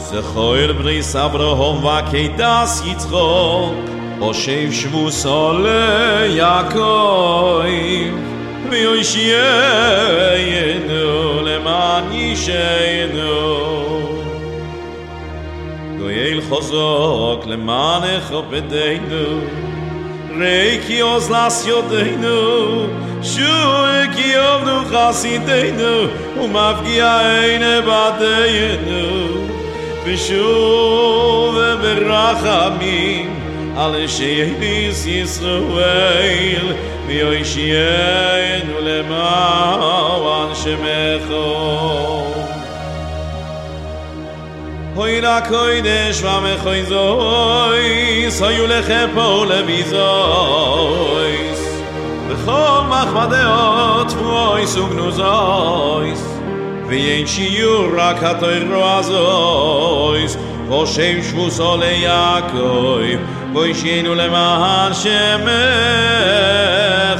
זכור בריס אברהם וקיידס יצחוק הושב שבוסו ליעקב ויושיענו למען ישענו גואל חזק למען יכבדנו ריקי אוזלס יודנו שוקי אבנו חסידנו ומפגיע אין בדיינו ושוב ברחמים על שייס ישראל ויושיענו למען שמך הוירה קודש ומחויזויס היו לכפו לביזויס בכל מחמדות פרויס וגנוזויס ואין שיעור רק התוירו הזויס חושב שבוסו ליעקב וישענו למען שמך